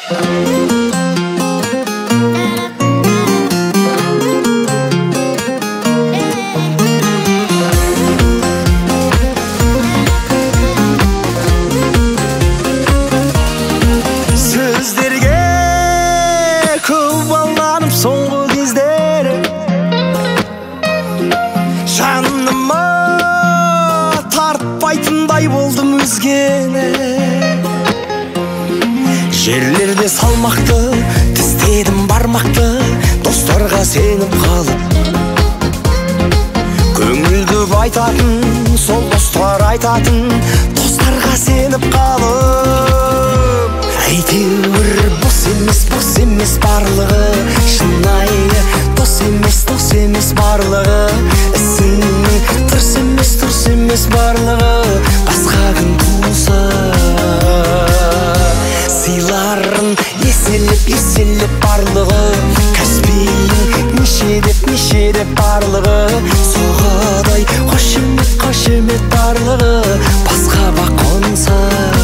Сөздерге көп алданып соңғы кездері жаныма тартпайтындай болдым өзгені. Жерлерде салмақты тістедім бармақты, достарға сеніп қалып көңілді айтатын, сол достар айтатын, достарға сеніп қалып. Әйтеуір бос емес барлығы, шынайы дос емес барлығы, ісіңнің дұрыс емес барлығы, басқа күн туса сыйларын еселеп барлығы, кәспейін неше деп барлығы, соғадай қошемет барлығы, басқа бақ қонса.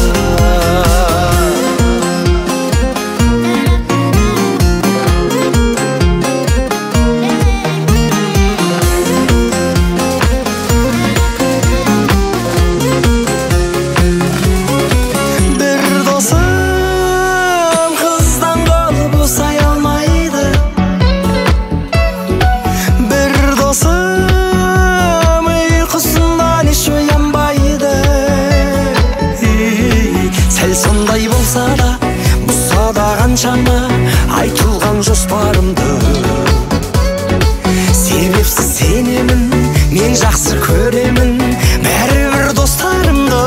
Сондай болса да, бұзса да қаншама айтылған жоспарымды, себепсіз сенемін, мен жақсы көремін бәрібір достарымды.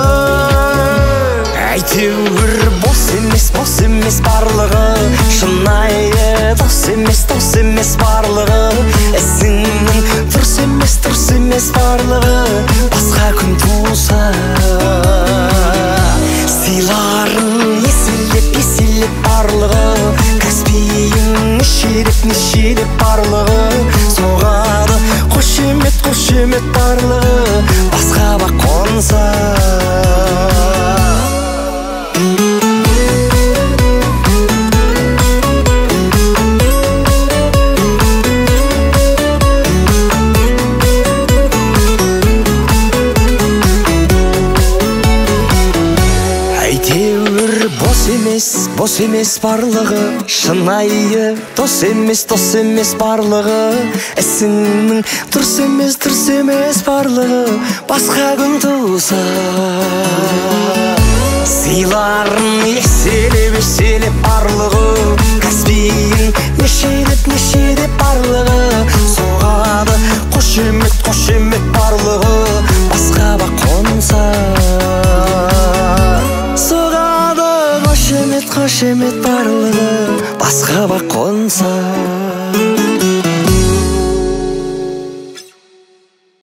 Әйтеуір бос емес барлығы, шынайы дос емес барлығы, ісіңнің дұрыс емес барлығы, басқа күн туса сыйларын еселеп барлығы, кәспейін неше деп барлығы, соғады қошемет барлығы, басқа бақ қонса. Бос емес барлығы, шынайы дос емес барлығы, ісіңнің дұрыс емес барлығы, басқа күн туса сыйларын еселеп барлығы, кәспейін неше деп барлығы, соғады қошемет